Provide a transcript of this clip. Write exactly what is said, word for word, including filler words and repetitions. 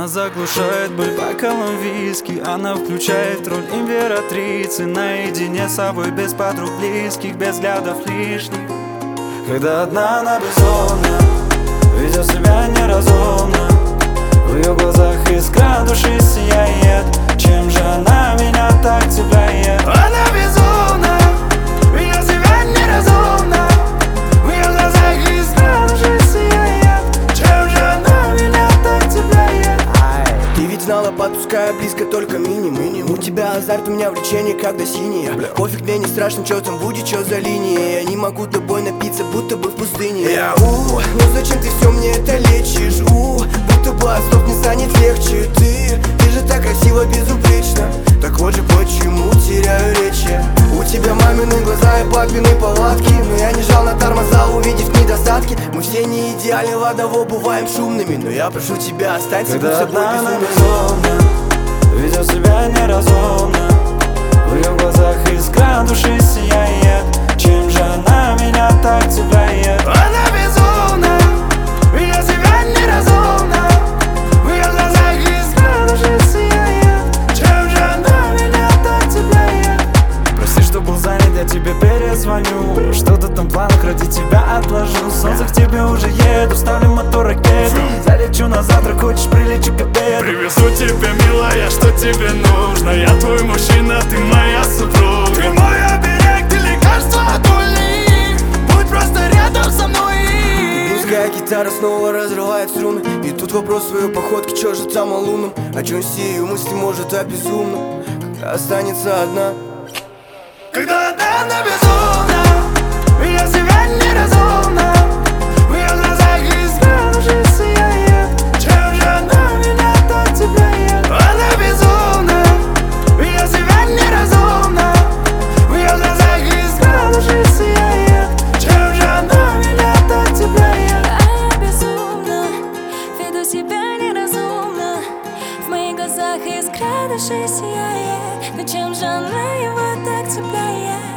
Она заглушает боль бокалом виски. Она включает роль императрицы. Наедине с собой, без подруг близких, без взглядов лишних. Когда одна она безумна, ведет себя неразумно. В ее глазах искра души сияет. Чем же она меня так цепляет? Она безумна, ведет себя неразумно. В ее глазах искра души сияет. Чем же она меня так цепляет? Ты ведь знала, подпуская близко только минимум. У тебя азарт, у меня влечение, когда синее. Пофиг, мне не страшно, чё там будет, чё за линия. Я не могу тобой напиться, будто бы в пустыне. Я у, ну зачем ты все мне это лечишь? У, будто бы от слов не станет легче. Ты, ты же так красиво, безупречно. Так вот же почему теряю речи. У тебя мамины глаза и папины повадки. Но я не жал на тормоза, увидев недостатки. Мы все не идеальны, в одного бываем шумными. Но я прошу тебя, останься будь собой безумно. Ведет себя неразумно. В ее глазах искра души сияет. Чем же она меня так цепляет? Она безумна, ведет себя неразумно. В ее глазах искра души сияет. Чем же она меня так цепляет? Прости, что был занят, я тебе перезвоню. Что-то там в планах, ради тебя отложу. Солнце к тебе уже еду, ставлю мотор ракеты. Залечу на завтра, хочешь прилечу к обеду. Привезу тебе, милая, что тебе нужно. Я твой мужчина, ты моя супруга. Ты мой оберег, ты лекарство от боли. Будь просто рядом со мной. Русская гитара снова разрывает струны. И тут вопрос в ее походке, чё же там о лунном? О чем все ее мысли, может, о безумном? Когда останется одна. Когда она безумна, ведет себя неразумно. В ее глазах искра души сияет. Чем же она меня так цепляет? Она безумна, ведет себя неразумно. В ее глазах искра души сияет. Чем же она меня так цепляет? А я безумна, веду себя неразумно. В моих глазах искра души сияет. Но чем же она его так цепляет?